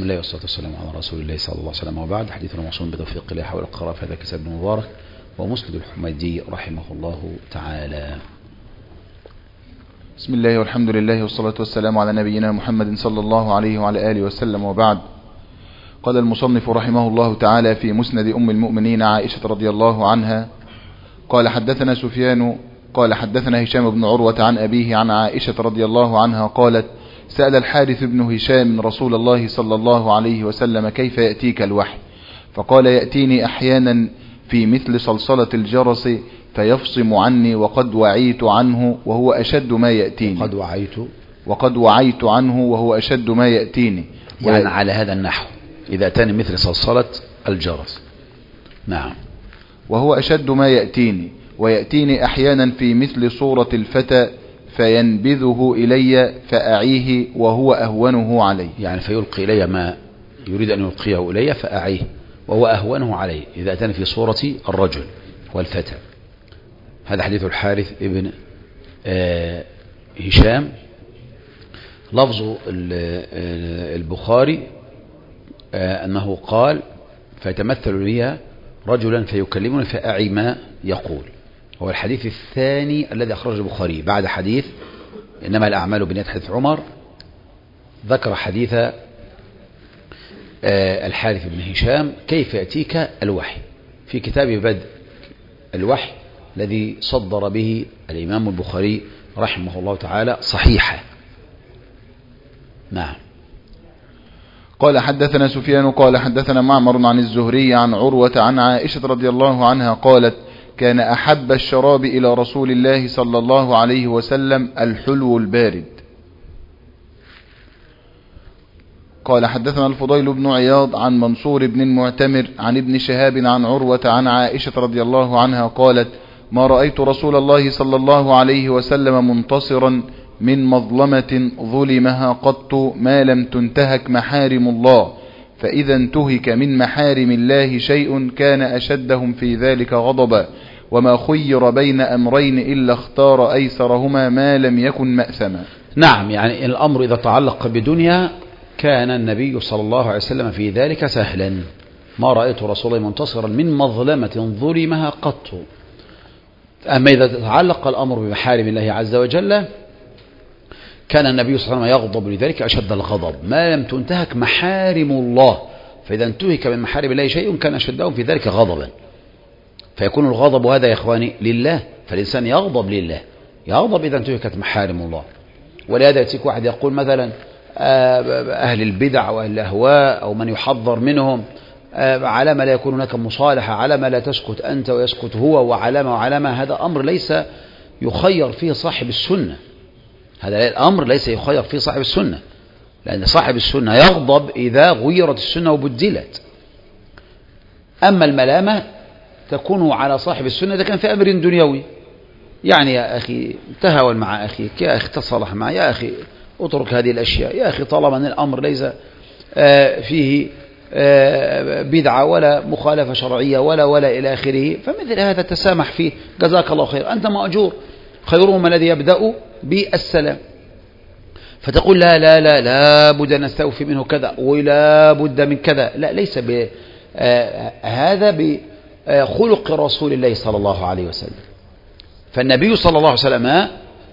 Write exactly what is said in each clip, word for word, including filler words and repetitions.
بسم الله والصلاة والسلام على رسول الله صلى الله عليه وسلم، وبعد. حديثنا موصول بتوفيق الله حول القراء في هذا كتاب ابن مبارك ومسند الحميدي رحمه الله تعالى. بسم الله والحمد لله والصلاة والسلام على نبينا محمد صلى الله عليه وعلى آله وسلم، وبعد. قال المصنف رحمه الله تعالى في مسند أم المؤمنين عائشة رضي الله عنها قال حدثنا سفيان قال حدثنا هشام بن عروة عن أبيه عن عائشة رضي الله عنها قالت: سأل الحارث بن هشام رسول الله صلى الله عليه وسلم: كيف يأتيك الوحي؟ فقال: يأتيني أحيانا في مثل صلصلة الجرس فيفصم عني وقد وعيت عنه وهو أشد ما يأتيني. وقد وعيت وقد وعيت عنه وهو أشد ما يأتيني. يعني على هذا النحو، إذا أتاني مثل صلصلة الجرس. نعم. وهو أشد ما يأتيني، ويأتيني أحيانا في مثل صورة الفتى فينبذه إلي فأعيه وهو أهونه علي. يعني فيلقي إلي ما يريد أن يلقيه إلي فأعيه وهو أهونه علي، إذا أتاني في صورة الرجل والفتى. هذا حديث الحارث ابن آه هشام. لفظ البخاري آه أنه قال: فيتمثل لي رجلا فيكلمني فأعي ما يقول. هو الحديث الثاني الذي أخرجه البخاري بعد حديث إنما الأعمال بالنيات، حديث عمر. ذكر حديث آه الحارث بن هشام: كيف يأتيك الوحي، في كتاب بدء الوحي الذي صدر به الإمام البخاري رحمه الله تعالى صحيحا. نعم. قال حدثنا سفيان قال حدثنا معمر عن الزهري عن عروة عن عائشة رضي الله عنها قالت: كان أحب الشراب إلى رسول الله صلى الله عليه وسلم الحلو البارد. قال حدثنا الفضيل بن عياض عن منصور بن المعتمر عن ابن شهاب عن عروة عن عائشة رضي الله عنها قالت: ما رأيت رسول الله صلى الله عليه وسلم منتصرا من مظلمة ظلمها قط ما لم تنتهك محارم الله، فإذا انتهك من محارم الله شيء كان أشدهم في ذلك غضبا، وما خير بين أمرين إلا اختار أيسرهما ما لم يكن مأثما. نعم، يعني الأمر إذا تعلق بدنيا كان النبي صلى الله عليه وسلم في ذلك سهلا. ما رأيت رسول الله منتصرا من مظلمة ظلمها قط. أما إذا تعلق الأمر بمحارم الله عز وجل كان النبي صلى الله عليه وسلم يغضب لذلك أشد الغضب، ما لم تنتهك محارم الله، فإذا انتهك من محارم الله شيء كان أشدهم في ذلك غضبا. فيكون الغضب هذا يا إخواني لله، فالإنسان يغضب لله، يغضب إذا انتهكت محارم الله. ولهذا يأتيك واحد يقول مثلا أهل البدع وأهل الأهواء أو من يحذر منهم: على ما لا يكون هناك مصالحة، على ما لا تسكت أنت ويسكت هو، وعلى ما وعلى ما. هذا أمر ليس يخير فيه صاحب السنة، هذا الأمر ليس يخير فيه صاحب السنة، لأن صاحب السنة يغضب إذا غيرت السنة وبدلت. أما الملامة تكون على صاحب السنة إذا كان في أمر دنيوي، يعني يا أخي تهاون مع أخيك، يا أخي تصالح معه، يا أخي اترك هذه الأشياء، يا أخي طالما أن الأمر ليس فيه بدعة ولا مخالفة شرعية ولا ولا إلى آخره، فمثل هذا تسامح فيه، جزاك الله خير، أنت مأجور، خيرهم الذي يبدأ بالسلام. فتقول لا لا لا لا بد أن نستوفي منه كذا ولا بد من كذا، لا، ليس ب هذا بخلق رسول الله صلى الله عليه وسلم. فالنبي صلى الله عليه وسلم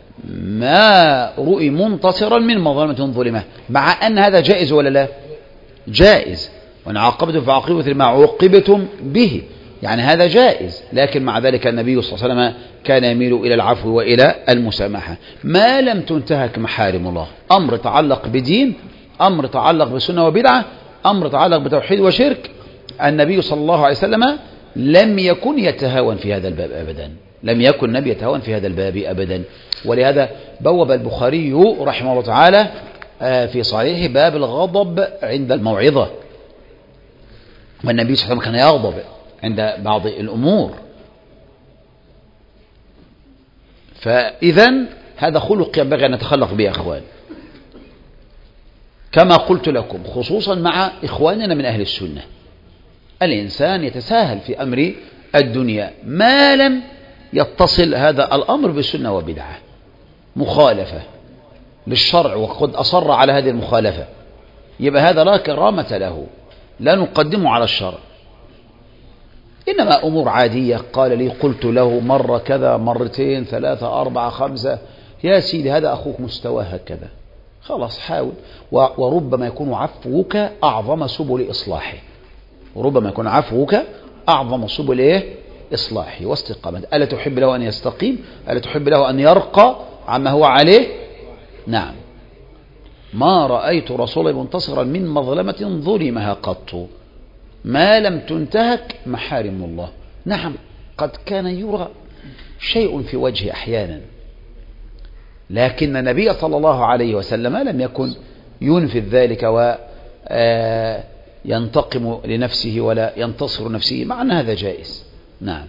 ما رؤي منتصرا من مظلمة ظلمة، مع أن هذا جائز ولا لا؟ جائز. وإن عاقبتم فعاقبوا مثل ما عوقبتم به، يعني هذا جائز. لكن مع ذلك النبي صلى الله عليه وسلم كان يميل إلى العفو وإلى المسامحة ما لم تنتهك محارم الله. أمر تعلق بدين، أمر تعلق بسنة وبدعة، أمر تعلق بتوحيد وشرك، النبي صلى الله عليه وسلم لم يكن يتهاون في هذا الباب أبدا، لم يكن النبي يتهاون في هذا الباب أبدا. ولهذا بوب البخاري رحمه الله تعالى في صحيح باب الغضب عند الموعظة، والنبي صلى الله عليه وسلم كان يغضب عند بعض الأمور. فإذا هذا خلق ينبغي أن نتخلق به يا أخوان، كما قلت لكم، خصوصا مع إخواننا من أهل السنة. الإنسان يتساهل في أمر الدنيا ما لم يتصل هذا الأمر بالسنة وبدعة، مخالفة للشرع وقد أصر على هذه المخالفة، يبقى هذا لا كرامة له، لا نقدمه على الشرع. إنما أمور عادية، قال لي قلت له مرة كذا مرتين ثلاثة أربعة خمسة، يا سيدي هذا أخوك مستواه هكذا، خلاص حاول. وربما يكون عفوك أعظم سبل إصلاحه، وربما يكون عفوك أعظم سبل إيه؟ إصلاحه واستقامته. ألا تحب له أن يستقيم؟ ألا تحب له أن يرقى عما هو عليه؟ نعم. ما رأيت رسولا منتصرا من مظلمة ظلمها قط ما لم تنتهك محارم الله. نعم، قد كان يرى شيء في وجهه أحيانا، لكن النبي صلى الله عليه وسلم لم يكن ينفذ ذلك وينتقم لنفسه ولا ينتصر نفسه، مع أن هذا جائز. نعم.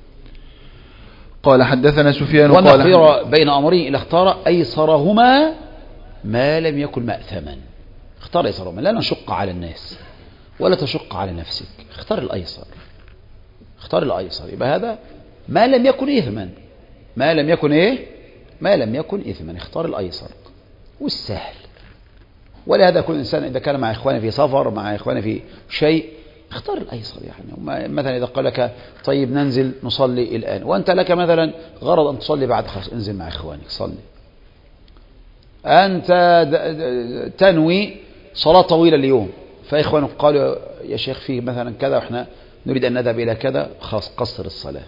قال حدثنا سفيان وما قال خير بين أمرين إلا اختار أيسرهما ما لم يكن مأثما. اختار أيسرهما، لا نشق على الناس ولا تشق على نفسك، اختار الأيسر، اختار الأيسر. يبقى هذا ما لم يكن إثما، ما لم يكن إيه؟ ما لم يكن إثما، اختار الأيسر والسهل. ولهذا كل إنسان إذا كان مع إخوانه في سفر، مع إخوانه في شيء، اختار الأيسر. يعني مثلا إذا قال لك طيب ننزل نصلي الآن، وأنت لك مثلا غرض أن تصلي بعد، خلاص انزل مع إخوانك صلي. أنت تنوي صلاة طويلة اليوم، فإخوانك قالوا يا شيخ فيه مثلا كذا وإحنا نريد أن نذهب إلى كذا، خلاص قصر الصلاة،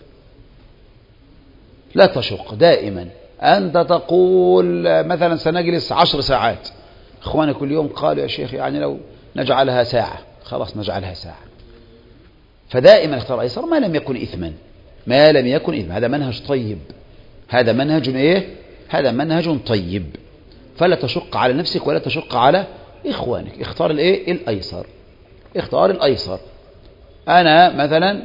لا تشق. دائما أنت تقول مثلا سنجلس عشر ساعات، إخوانك كل يوم قالوا يا شيخ يعني لو نجعلها ساعة، خلاص نجعلها ساعة. فدائما اختار أيسر ما لم يكن إثما، ما لم يكن إثما. هذا منهج طيب، هذا منهج إيه؟ هذا منهج طيب. فلا تشق على نفسك ولا تشق على إخوانك، اختار الإيه؟ الأيسر، اختار الأيسر. أنا مثلا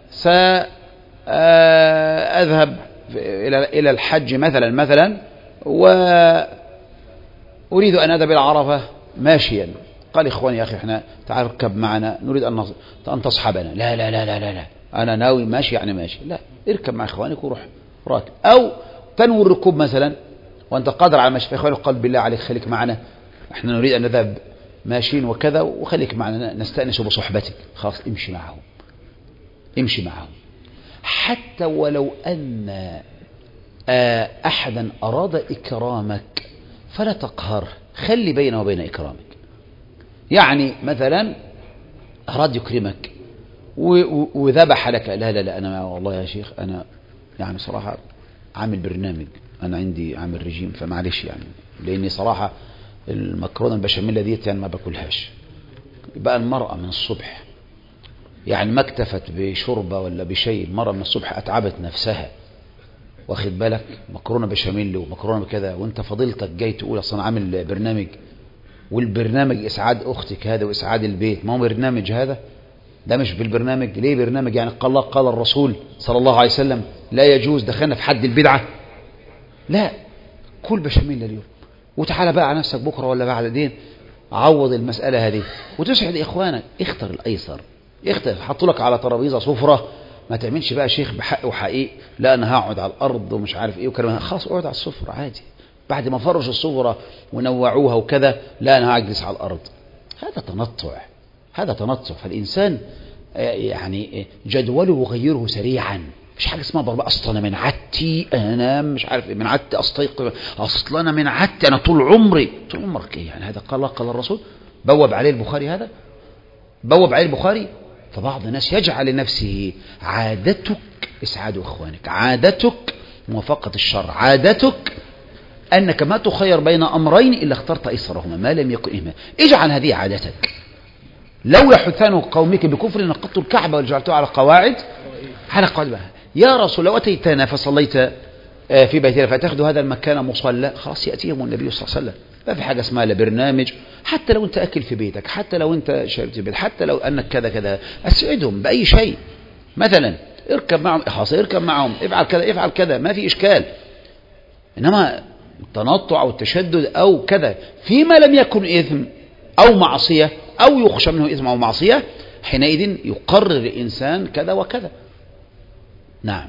سأذهب إلى الحج مثلا مثلا وأريد أن أذهب إلى عرفة ماشيا، قال إخواني يا أخي إحنا تعال اركب معنا، نريد أن تصحبنا. لا لا لا لا لا, لا. أنا ناوي ماشي يعني ماشي، لا، اركب مع إخوانك وروح راكب. أو تنوي الركوب مثلا وأنت قادر على ماشي، فإخوانك قال بالله عليك خليك معنا، إحنا نريد أن نذهب ماشيين وكذا، وخليك معنا نستأنس بصحبتك، خلاص امشي معهم، امشي معهم. حتى ولو أن أحدا أراد إكرامك فلا تقهره، خلي بينه وبين إكرامك. يعني مثلا أراد يكرمك وذبح لك، لا لا لا أنا والله يا شيخ أنا يعني صراحة عامل برنامج، أنا عندي عامل رجيم، فمعلش يعني لأني صراحة المكرونة البشاميل ديت يعني ما باكلهاش. يبقى المرأة من الصبح يعني ما اكتفت بشربة ولا بشيء، المرأة من الصبح أتعبت نفسها، واخد بالك، مكرونة بشاميل ومكرونة بكذا، وانت فضيلتك جاي تقول اصلا عامل برنامج، والبرنامج اسعاد اختك هذا واسعاد البيت، ما هو برنامج هذا؟ ده مش بالبرنامج. ليه برنامج؟ يعني قال الله قال الرسول صلى الله عليه وسلم لا يجوز، دخلنا في حد البدعة. لا، كل بشاميل اليوم وتعالى بقى على نفسك بكرة ولا بعد دين، عوض المسألة هذه وتسعد إخوانك. اختر الأيسر، اختر. حطوا لك على ترابيزة سفرة، ما تعملش بقى شيخ بحق وحقيق، لا أنا هقعد على الأرض ومش عارف إيه وكلام، خلاص اقعد على السفرة عادي. بعد ما فرشوا السفرة ونوعوها وكذا، لا أنا هجلس على الأرض. هذا تنطع، هذا تنطع. فالإنسان يعني جدوله غيره سريعا، مش حاجة اسمها بقى أصلا أنا من عادتي، أنا مش عارف من عادتي أستيقظ، أصلا أنا من عادتي أنا طول عمري. طول عمرك إيه يعني؟ هذا قال الله قال الرسول، بوب عليه البخاري، هذا بوب عليه البخاري. فبعض الناس يجعل لنفسه عادتك إسعاد إخوانك، عادتك موافقة الشر، عادتك أنك ما تخير بين أمرين إلا اخترت أيسرهما ما لم يكن إهما. اجعل هذه عادتك. لو يحثان قومك بكفر نقضت الكعبة وجعلتها على قواعد على قواعد. يا رسول لو أتيتنا فصليت في بيتنا فتأخذ هذا المكان مصلى، خلاص يأتيهم النبي صلى الله عليه وسلم. ما في حاجة اسمها لا برنامج، حتى لو أنت أكل في بيتك، حتى لو أنت شربت في بيتك، حتى لو أنك كذا كذا، أسعدهم بأي شيء. مثلا اركب معهم، خلاص اركب معهم، افعل كذا افعل كذا، ما في إشكال. إنما التنطع أو التشدد أو كذا فيما لم يكن إثم أو معصية أو يخشى منه إثم أو معصية، حينئذ يقرر الإنسان كذا وكذا. نعم.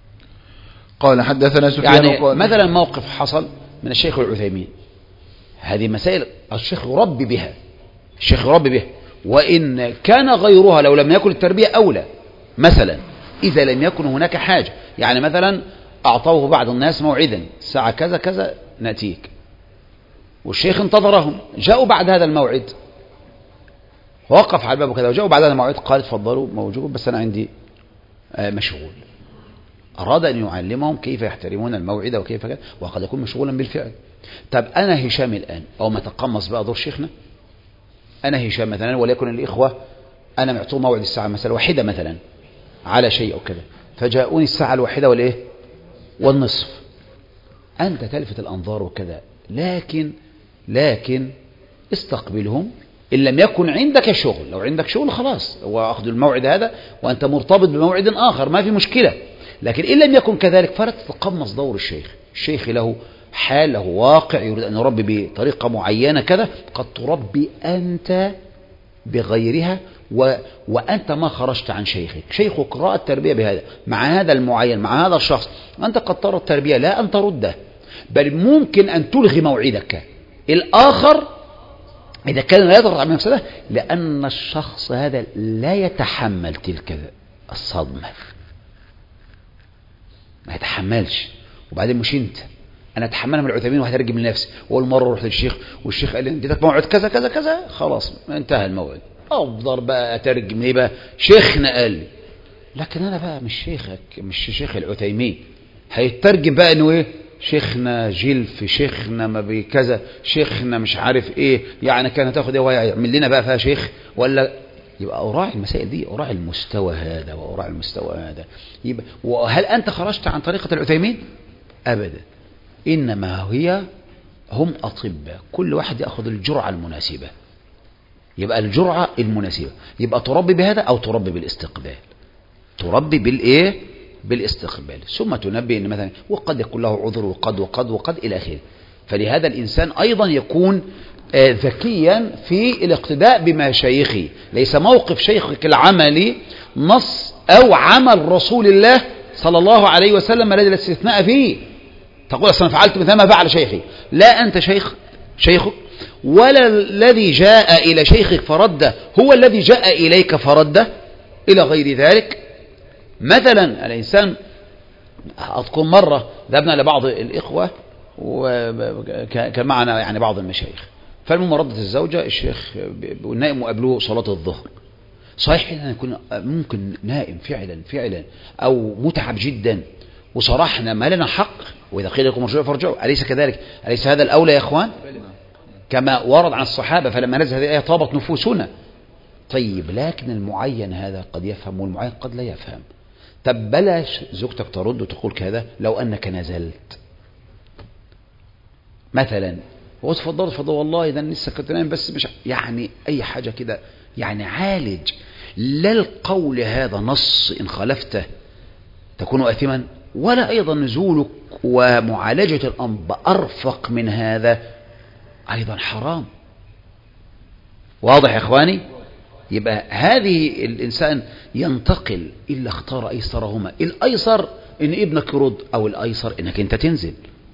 قال حدثنا سفيان يعني قال مثلا موقف حصل من الشيخ العثيمين، هذه مسائل الشيخ يربي بها، الشيخ يربي بها، وإن كان غيرها لو لم يكن التربية أولى، مثلا إذا لم يكن هناك حاجة، يعني مثلا أعطوه بعض الناس موعدا الساعة كذا كذا نأتيك، والشيخ انتظرهم، جاءوا بعد هذا الموعد، وقف على الباب كذا، وجاءوا بعد هذا الموعد قال تفضلوا موجود بس أنا عندي مشغول. أراد أن يعلمهم كيف يحترمون الموعد وكيف كذا، وقد يكون مشغولا بالفعل. طب أنا هشام الآن، أو ما تقمص بقى دور شيخنا، أنا هشام مثلا وليكن الإخوة أنا معطوه موعد الساعة مثلا واحدة مثلا على شيء أو كذا، فجاءوني الساعة الواحدة والإيه والنصف، أنت تلفت الأنظار وكذا، لكن لكن استقبلهم إن لم يكن عندك شغل. لو عندك شغل خلاص وأخذ الموعد هذا وأنت مرتبط بموعد آخر ما في مشكلة، لكن إن لم يكن كذلك فلا تتقمص دور الشيخ. الشيخ له حال، له واقع، يريد أن يربي بطريقة معينة كذا، قد تربي أنت بغيرها، و... وأنت ما خرجت عن شيخك. شيخك رأى التربية بهذا مع هذا المعين مع هذا الشخص، أنت قد ترى التربية لا أن ترده، بل ممكن أن تلغي موعدك الآخر إذا كان لا يضغط على نفسه، لأن الشخص هذا لا يتحمل تلك الصدمة، ما يتحملش. وبعدين مش أنت، أنا أتحملها من العثيمين وهترجم لنفسي، وأول مرة رحت للشيخ والشيخ قال لي اديتك موعد كذا كذا كذا، خلاص انتهى الموعد، أفضل بقى أترجم ليه بقى شيخنا قال لي، لكن أنا بقى مش شيخك، مش شيخ العثيمين، هيترجم بقى إنه إيه شيخنا جلف، شيخنا ما بكذا، شيخنا مش عارف إيه، يعني كان هتاخد إيه ويعمل لنا بقى فيها شيخ ولا. يبقى أراعي المسائل دي، أراعي المستوى هذا وأراعي المستوى هذا. يبقى وهل أنت خرجت عن طريقة العثيمين؟ أبدا، إنما هي هم أطباء، كل واحد يأخذ الجرعة المناسبة. يبقى الجرعة المناسبة، يبقى تربي بهذا أو تربي بالاستقبال، تربي بالإيه بالاستقبال، ثم تنبي إن مثلا وقد يكون له عذر وقد وقد وقد إلى آخره. فلهذا الإنسان أيضا يكون ذكيا في الاقتداء بمشايخه، ليس موقف شيخك العملي نص أو عمل رسول الله صلى الله عليه وسلم الذي لا استثناء فيه، تقول أصلا فعلت مثل ما فعل شيخي، لا أنت شيخ شيخك، ولا الذي جاء إلى شيخك فرده هو الذي جاء إليك فرده إلى غير ذلك. مثلا الإنسان، أذكر مرة ذهبنا لبعض الإخوة وكان معنا يعني بعض المشايخ، فالمهم ردت الزوجة الشيخ والنائم وقابلوه صلاة الظهر، صحيح أن يكون ممكن نائم فعلا فعلا أو متعب جدا، وصراحة ما لنا حق، وإذا قيل لكم ارجعوا فارجعوا، أليس كذلك؟ أليس هذا الأولى يا إخوان؟ كما ورد عن الصحابة فلما نزل هذه الآية طابت نفوسنا. طيب لكن المعين هذا قد يفهم والمعين قد لا يفهم. طب بلاش زوجتك ترد وتقول كذا، لو أنك نزلت مثلا وتفضل تفضل والله إذا لسه كنت نايم بس مش يعني أي حاجة كده، يعني عالج، لا القول هذا نص إن خالفته تكون آثما، ولا أيضا نزولك ومعالجة الأمر بأرفق من هذا أيضا حرام. واضح يا إخواني؟ يبقى هذه الإنسان ينتقل إلا اختار أيسرهما، الأيسر إن ابنك يرد، أو الأيسر إنك أنت تنزل،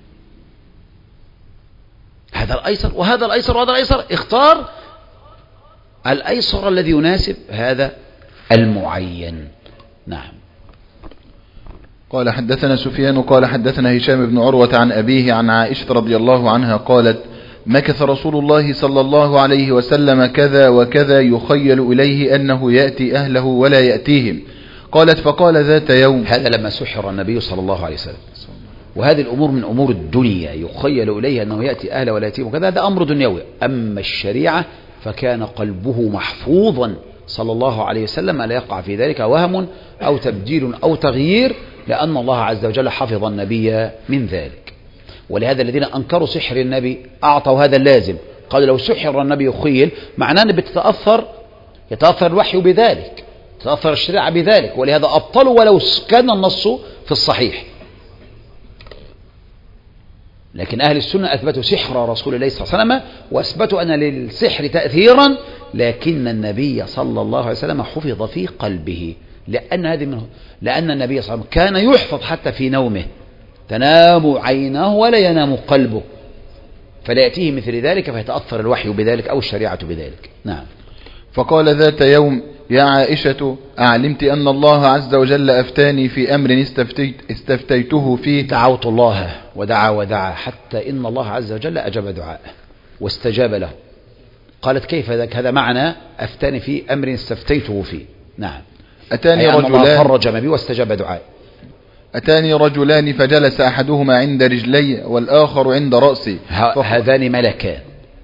هذا الأيسر وهذا الأيسر وهذا الأيسر، اختار الأيسر الذي يناسب هذا المعين. نعم. قال حدثنا سفيان قال حدثنا هشام بن عروة عن أبيه عن عائشة رضي الله عنها قالت مكث رسول الله صلى الله عليه وسلم كذا وكذا يخيل إليه أنه يأتي أهله ولا يأتيهم. قالت فقال ذات يوم، هذا لما سحر النبي صلى الله عليه وسلم، وهذه الأمور من أمور الدنيا، يخيل إليه أنه يأتي أهله ولا يأتيهم وكذا، هذا أمر دنيوي. أما الشريعة فكان قلبه محفوظا صلى الله عليه وسلم، لا يقع في ذلك وهم أو تبديل أو تغيير، لأن الله عز وجل حفظ النبي من ذلك. ولهذا الذين أنكروا سحر النبي أعطوا هذا اللازم، قالوا لو سحر النبي يخيل، معناه أن بتتأثر يتأثر الوحي بذلك، تتأثر الشريعة بذلك، ولهذا أبطلوا ولو كان النص في الصحيح. لكن أهل السنة أثبتوا سحر رسول الله صلى الله عليه وسلم، وأثبتوا أن للسحر تأثيرا، لكن النبي صلى الله عليه وسلم حفظ في قلبه، لأن هذه منه، لأن النبي صلى الله عليه وسلم كان يحفظ حتى في نومه، تنام عيناه ولا ينام قلبه، فلا يأتيه مثل ذلك فيتأثر الوحي بذلك أو الشريعة بذلك. نعم. فقال ذات يوم: يا عائشة، أعلمت أن الله عز وجل أفتاني في أمر استفتيت استفتيته فيه؟ دعوت الله ودعا ودعا حتى إن الله عز وجل أجاب دعاءه واستجاب له. قالت: كيف ذاك؟ هذا معنى أفتاني في أمر استفتيته فيه. نعم. أتاني رجلان الله فرج ما بي واستجاب دعائي. أتاني رجلان فجلس أحدهما عند رجلي والآخر عند رأسي. هذان ملكان،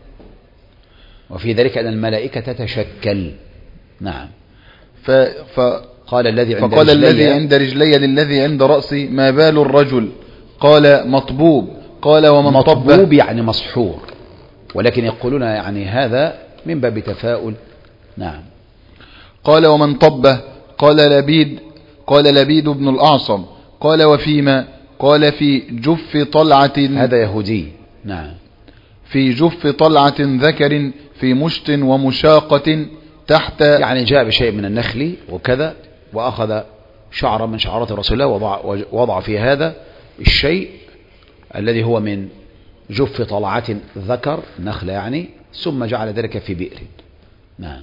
وفي ذلك أن الملائكة تتشكل. نعم. ف... فقال الذي عند فقال رجلي الذي عند رجلي للذي عند رأسي: ما بال الرجل؟ قال: مطبوب. قال: ومن طبه؟ مطبوب يعني مسحور، ولكن يقولون يعني هذا من باب تفاؤل. نعم. قال: ومن طبه؟ قال لبيد قال لبيد بن الأعصم. قال: وفيما؟ قال: في جف طلعة. هذا يهودي. نعم. في جف طلعة ذكر في مشط ومشاقة تحت، يعني جاء بشيء من النخل وكذا وأخذ شعرا من شعرات رسول الله وضع, وضع في هذا الشيء الذي هو من جف طلعة ذكر نخل يعني، ثم جعل ذلك في بئر. نعم.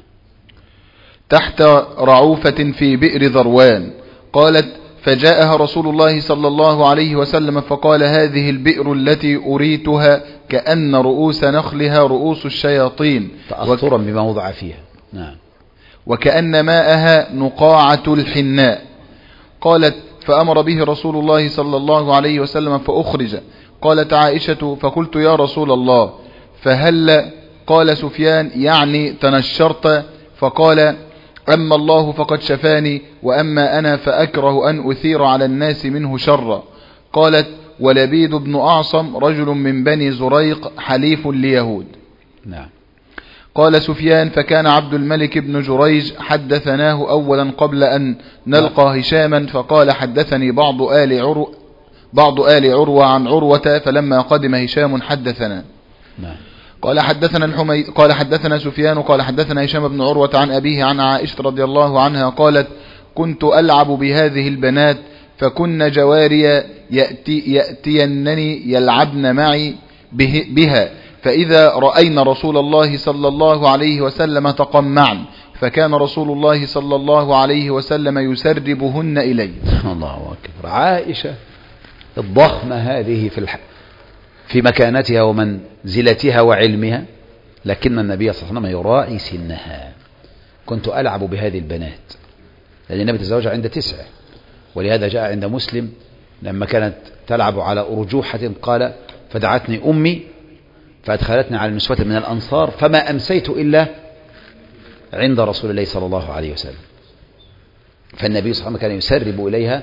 تحت رعوفة في بئر ذروان. قالت: فجاءها رسول الله صلى الله عليه وسلم فقال: هذه البئر التي أريتها كأن رؤوس نخلها رؤوس الشياطين، تأثرا بما وضع فيها. نعم. وكأن ماءها نقاعة الحناء. قالت: فأمر به رسول الله صلى الله عليه وسلم فأخرج. قالت عائشة: فقلت: يا رسول الله، فهل؟ قال سفيان: يعني تنشرت؟ فقال: أما الله فقد شفاني، وأما أنا فأكره أن أثير على الناس منه شرا. قالت: ولبيد بن أعصم رجل من بني زريق حليف ليهود. نعم. قال سفيان: فكان عبد الملك بن جريج حدثناه أولا قبل أن نلقى هشاما، فقال: حدثني بعض آل عروة بعض آل عروة عن عروة، فلما قدم هشام حدثنا. نعم. قال حدثنا الحميد قال حدثنا سفيان قال حدثنا هشام بن عروة عن أبيه عن عائشة رضي الله عنها قالت: كنت ألعب بهذه البنات فكن جواري يأتي يأتينني يلعبن معي به بها، فإذا رأينا رسول الله صلى الله عليه وسلم تقمعن، فكان رسول الله صلى الله عليه وسلم يسربهن إلي. الله أكبر. عائشة الضخمة هذه في الح... في مكانتها ومنزلتها وعلمها، لكن النبي صلى الله عليه وسلم يراعي سنها. كنت ألعب بهذه البنات، لأن النبي تزوج عند تسعة، ولهذا جاء عند مسلم لما كانت تلعب على أرجوحة قال: فدعتني أمي فأدخلتني على نسوة من الأنصار فما أمسيت إلا عند رسول الله صلى الله عليه وسلم. فالنبي صلى الله عليه وسلم كان يسرب إليها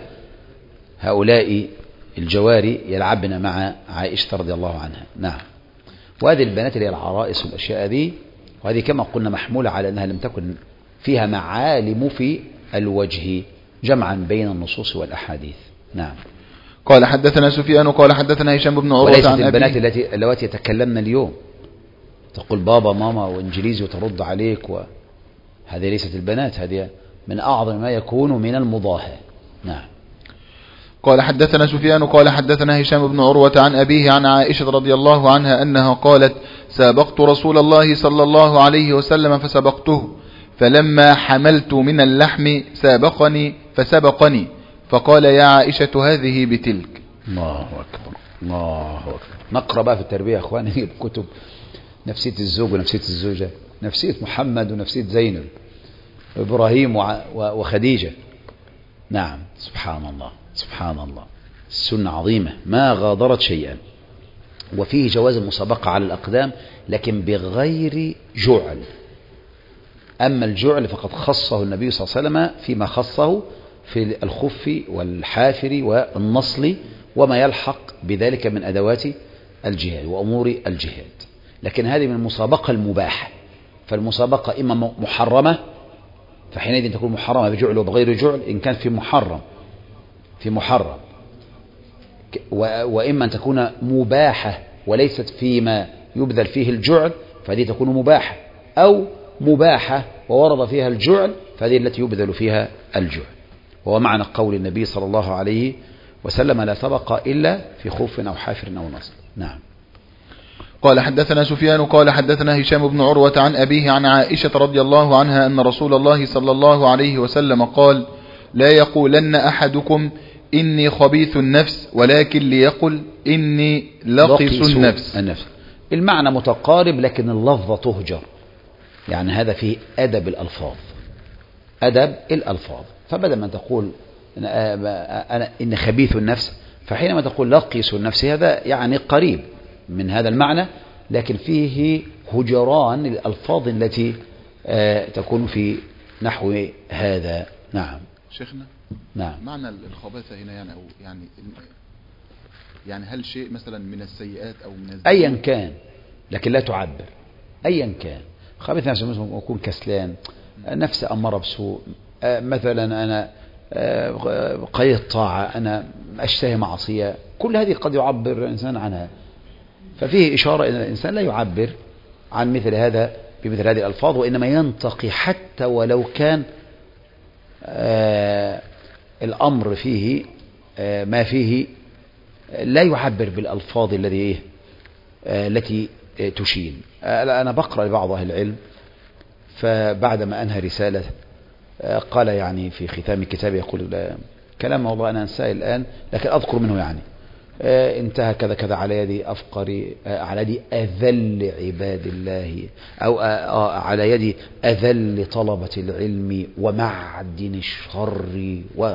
هؤلاء الجواري يلعبن مع عائشة رضي الله عنها. نعم. وهذه البنات اللي هي العرائس والأشياء ذي، وهذه كما قلنا محمولة على أنها لم تكن فيها معالم في الوجه، جمعا بين النصوص والأحاديث. نعم. قال حدثنا سفيان قال حدثنا هشام بن عروة وليست عن البنات أبي. التي اللواتي يتكلمن اليوم تقول بابا ماما وإنجليزي وترد عليك، وهذه ليست البنات، هذه من أعظم ما يكون من المضاهاة. نعم. قال حدثنا سفيان قال حدثنا هشام بن عروة عن أبيه عن عائشة رضي الله عنها أنها قالت: سابقت رسول الله صلى الله عليه وسلم فسبقته، فلما حملت من اللحم سابقني فسبقني، فقال: يا عائشة هذه بتلك. الله أكبر. الله أكبر. نقرأ بقى في التربية يا أخواني بكتب نفسية الزوج ونفسية الزوجة، نفسية محمد ونفسية زينب وإبراهيم وخديجة. نعم. سبحان الله سبحان الله. السنة عظيمة ما غادرت شيئا. وفيه جواز المسابقة على الأقدام لكن بغير جعل. أما الجعل فقد خصه النبي صلى الله عليه وسلم فيما خصه في الخف والحافر والنصل وما يلحق بذلك من أدوات الجهاد وأمور الجهاد. لكن هذه من المسابقة المباحة، فالمسابقة إما محرمة فحينئذ تكون محرمة بجعل وبغير جعل إن كان في محرم في محرم وإما أن تكون مباحة وليست فيما يبذل فيه الجعل فهذه تكون مباحة، أو مباحة وورد فيها الجعل فهذه التي يبذل فيها الجعل. وهو معنى قول النبي صلى الله عليه وسلم: لا سبق إلا في خوف أو حافر أو نصب. نعم. قال حدثنا سفيان قال حدثنا هشام بن عروة عن أبيه عن عائشة رضي الله عنها أن رسول الله صلى الله عليه وسلم قال لا يقولن أحدكم إني خبيث النفس ولكن ليقل إني لقس النفس. النفس المعنى متقارب لكن اللفظة تهجر، يعني هذا فيه أدب الألفاظ، أدب الألفاظ. فبدل ما تقول أنا إن خبيث النفس، فحينما تقول لقيس النفس هذا يعني قريب من هذا المعنى، لكن فيه هجران للألفاظ التي تكون في نحو هذا. نعم شيخنا. نعم. معنى الخباثة هنا يعني أو يعني يعني هل شيء مثلا من السيئات أو من الذنوب؟ أيا كان، لكن لا تعبر. أيا كان خبيث نفس مثلا أكون كسلان، نفس أمر بسوء، مثلا أنا قليل الطاعة، أنا أشتهي معصية، كل هذه قد يعبر الإنسان عنها. ففيه إشارة أن الإنسان لا يعبر عن مثل هذا بمثل هذه الألفاظ، وإنما ينتقي حتى ولو كان آه الأمر فيه آه ما فيه لا يعبر بالألفاظ الذي آه التي آه تشيل. آه أنا بقرأ لبعض أهل العلم، فبعدما أنهى رسالة آه قال يعني في ختام كتابه يقول كلام والله أنا أنساه الآن لكن أذكر منه يعني آه انتهى كذا كذا على يد أفقر آه على يد أذل عباد الله أو آه آه على يد أذل طلبة العلم ومعدن الشر، و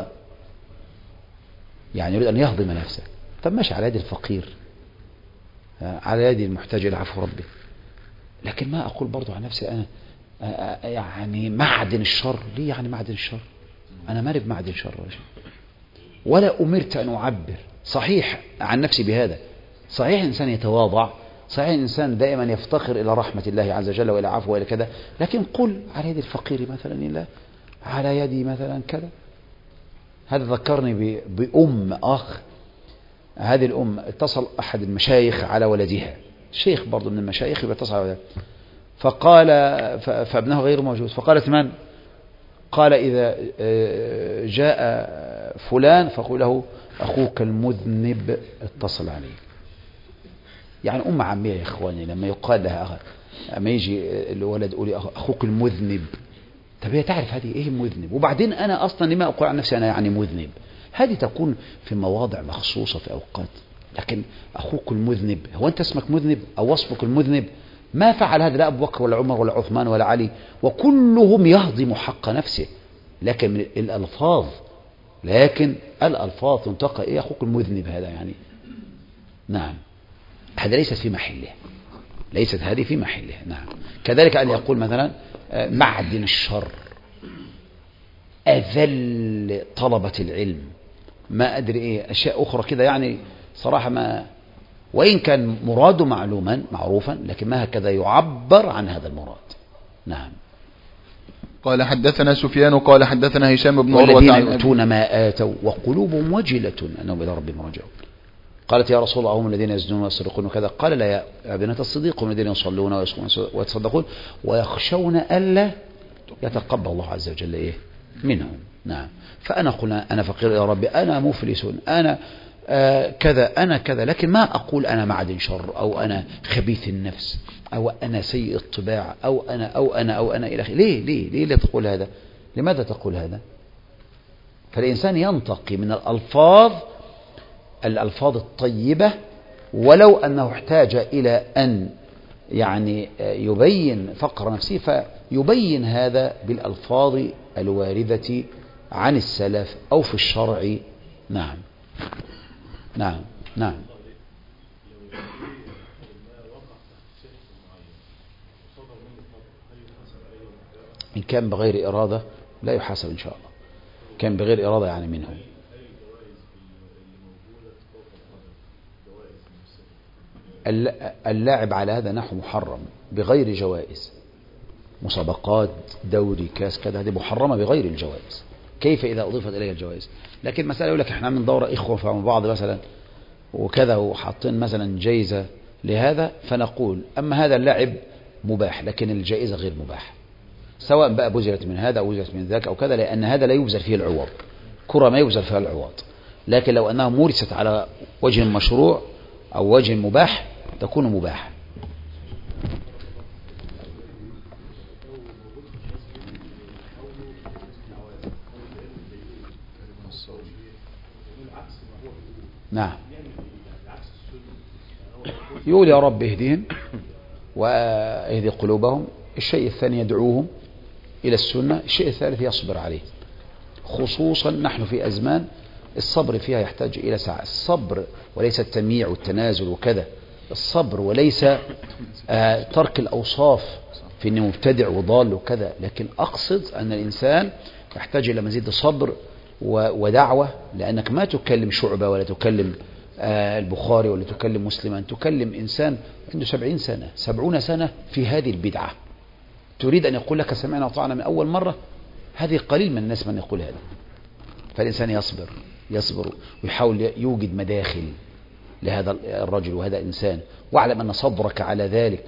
يعني يريد أن يهضم نفسه. طب ماشي على يد الفقير آه على يد المحتاج إلى عفو ربه، لكن ما أقول برضو عن نفسي أنا آه يعني معدن الشر. ليه يعني معدن الشر؟ أنا ما رب معدن الشر ولا أمرت أن أعبر صحيح عن نفسي بهذا. صحيح إنسان يتواضع، صحيح إنسان دائما يفتقر إلى رحمة الله عز وجل وإلى عفو وإلى كذا، لكن قل على يد الفقير مثلا إلا على يدي مثلا كذا. هذا ذكرني بأم أخ، هذه الأم اتصل أحد المشايخ على ولدها، شيخ برضو من المشايخ يتصل على ولدها، فقال فابنه غير موجود، فقالت من؟ قال إذا جاء فلان فقل له أخوك المذنب اتصل عليه. يعني أم عمية يا إخواني لما يقال لها أما يجي الولد يقول أخوك المذنب، طب هي تعرف هذه إيه مذنب؟ وبعدين أنا أصلا لما أقول عن نفسي أنا يعني مذنب، هذه تكون في مواضع مخصوصة في أوقات، لكن أخوك المذنب، هو أنت اسمك مذنب أو وصفك المذنب؟ ما فعل هذا لا أبو بكر ولا عمر ولا عثمان ولا علي، وكلهم يهضم حق نفسه، لكن من الألفاظ، لكن الألفاظ تنتقى إيه أخوك المذنب هذا يعني. نعم هذا ليست في محله، ليست هذه في محله. نعم كذلك أن يقول مثلا معدن الشر، أذل طلبة العلم، ما أدري إيه أشياء أخرى كذا، يعني صراحة ما، وإن كان مراده معلوما معروفا لكن ما هكذا يعبر عن هذا المراد. نعم. قال حدثنا سفيان قال حدثنا هشام بن عروة والذين يؤتون ما آتوا وقلوبهم وجلة أنهم إلى ربهم راجعون. قالت يا رسول الله هم الذين يزنون ويسرقون وكذا؟ قال لا يا بنات الصديق هم الذين يصلون ويتصدقون ويخشون ألا يتقبل الله عز وجل إيه منهم. نعم. فأنا قلنا أنا فقير يا ربي، أنا مفلس، أنا آه كذا، أنا كذا، لكن ما أقول أنا معدن شر أو أنا خبيث النفس أو أنا سيء الطباع أو أنا أو أنا أو أنا إلى آخره. ليه ليه ليه لا تقول هذا؟ لماذا تقول هذا؟ فالإنسان ينتقي من الألفاظ الألفاظ الطيبة، ولو أنه احتاج إلى أن يعني يبين فقر نفسه فيبين هذا بالألفاظ الواردة عن السلف أو في الشرع. نعم نعم نعم. إن كان بغير إرادة لا يحاسب إن شاء الله، كان بغير إرادة يعني منه. اللاعب على هذا نحو محرم بغير جوائز، مسابقات دوري كاس كذا هذه محرمة بغير الجوائز، كيف إذا أضيفت إليها الجوائز؟ لكن مسألة يقول لك إحنا من دورة إخوة مع بعض مثلا وكذا وحاطين مثلا جائزة لهذا، فنقول أما هذا اللعب مباح لكن الجائزة غير مباح، سواء بقى بذلت من هذا أو بذلت من ذاك أو كذا، لأن هذا لا يبذل فيه العوض، كرة ما يبذل فيها العوض. لكن لو أنها مورست على وجه مشروع أو وجه مباح تكون مباح. نعم. يقول يا رب اهدهم واهدي قلوبهم. الشيء الثاني يدعوهم إلى السنة. الشيء الثالث يصبر عليه، خصوصا نحن في أزمان الصبر فيها يحتاج إلى ساعة. الصبر وليس التمييع والتنازل وكذا، الصبر وليس آه ترك الأوصاف في أنه مبتدع وضال وكذا، لكن أقصد أن الإنسان يحتاج إلى مزيد صبر ودعوة، لأنك ما تكلم شعبة ولا تكلم آه البخاري ولا تكلم مسلما، تكلم إنسان عنده سبعين سنة سبعون سنة في هذه البدعة، تريد أن يقول لك سمعنا وطعنا من أول مرة. هذه قليل من الناس من يقول هذا. فالإنسان يصبر يصبر ويحاول يوجد مداخل لهذا الرجل وهذا الإنسان، واعلم أن صبرك على ذلك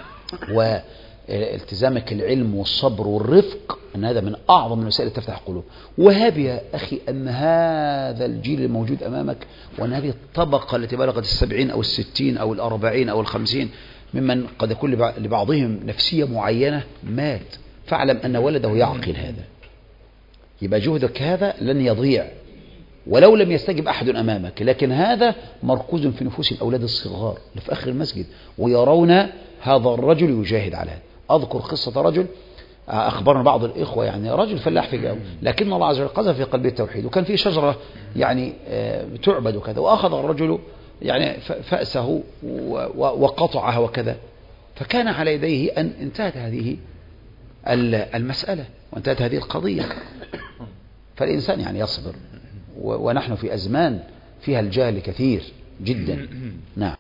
والتزامك العلم والصبر والرفق أن هذا من أعظم الوسائل التي تفتح قلوب. وهاب يا أخي أن هذا الجيل الموجود أمامك وأن هذه الطبقة التي بلغت السبعين أو الستين أو الأربعين أو الخمسين ممن قد يكون لبعضهم نفسية معينة مات، فاعلم أن ولده يعقل هذا. يبقى جهدك هذا لن يضيع ولو لم يستجب أحد أمامك، لكن هذا مركوز في نفوس الأولاد الصغار اللي في آخر المسجد ويرون هذا الرجل يجاهد على هذا. أذكر قصة رجل أخبرنا بعض الإخوة، يعني رجل فلاح في جو، لكن الله عز وجل قذف في قلبه التوحيد، وكان في شجرة يعني تعبد وكذا، وأخذ الرجل يعني فأسه وقطعها وكذا، فكان على يديه أن انتهت هذه المسألة وانتهت هذه القضية. فالإنسان يعني يصبر، ونحن في أزمان فيها الجهل كثير جدا. نعم.